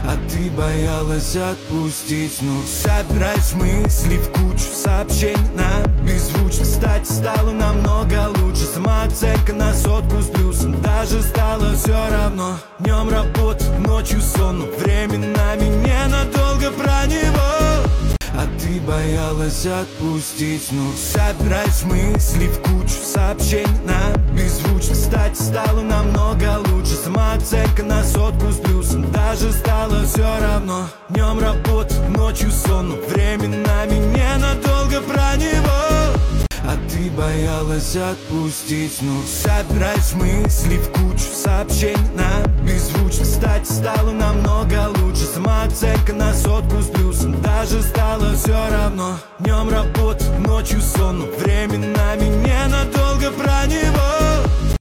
а ты боялась отпустить. Ну, собирать мысли в кучу сообщений на беззвучно. Кстати, стало намного лучше, самооценка на 100 с плюсом. Даже стало все равно. Днем работа, ночью сон, но временами ненадолго про него. А ты боялась отпустить. Ну, собирать мысли в кучу сообщений на беззвучно. Кстати, стало намного лучше, самооценка на 100 с плюсом. Даже стало все равно. Днем работа, ночью сон, но временами ненадолго про него. А ты боялась отпустить. Ну, собирать мысли в кучу сообщений на беззвучно. Кстати, стало намного лучше, самооценка на 100 с плюсом. Даже стало все равно. Днем работа, ночью сон, но временно